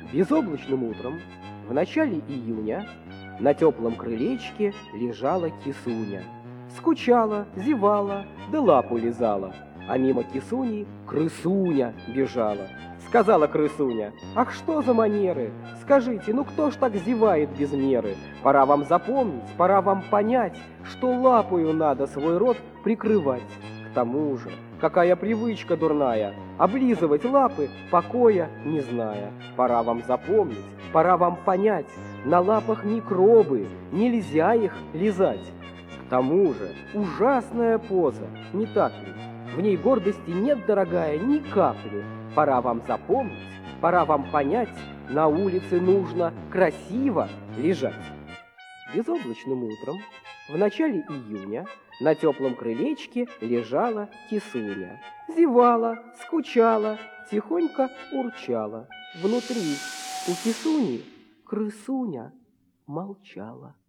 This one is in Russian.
Безоблачным утром, в начале июня, на теплом крылечке лежала кисуня. Скучала, зевала, да лапу лизала, а мимо кисуни крысуня бежала. Сказала крысуня: «Ах, что за манеры! Скажите, ну кто ж так зевает без меры? Пора вам запомнить, пора вам понять, что лапою надо свой рот прикрывать. К тому же, какая привычка дурная — облизывать лапы, покоя не зная. Пора вам запомнить, пора вам понять, на лапах микробы, нельзя их лизать. К тому же, ужасная поза, не так ли? В ней гордости нет, дорогая, ни капли. Пора вам запомнить, пора вам понять, на улице нужно красиво лежать». Безоблачным утром, в начале июня, на теплом крылечке лежала кисуня. Зевала, скучала, тихонько урчала. Внутри у кисуни крысуня молчала.